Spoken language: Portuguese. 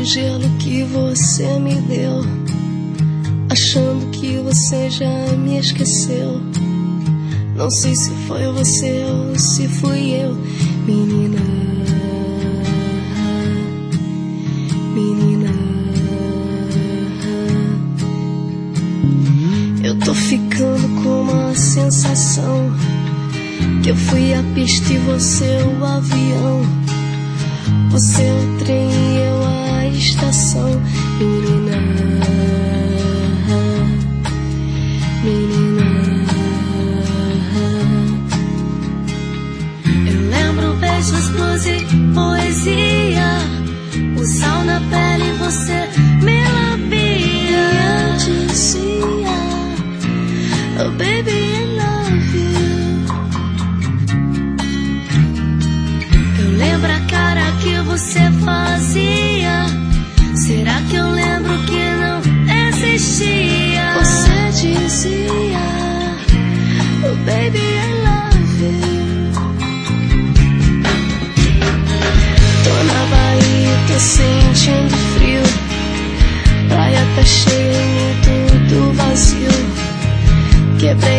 do gelo que você me deu, achando que você já me esqueceu. Não sei se foi você ou se fui eu, menina, menina. Eu tô ficando com uma sensação que eu fui a pista e você o avião, você o trem e eu a estação, menina, menina. Eu lembro beijos, blues e poesia, o sal na pele e você me lambia. Eu dizia, oh baby I love you. Eu lembro a cara que você fazia, será que eu lembro que não existia? Você dizia, oh baby I love you. Tô na Bahia, tô sentindo frio, praia tá cheia e tudo vazio. Quebrei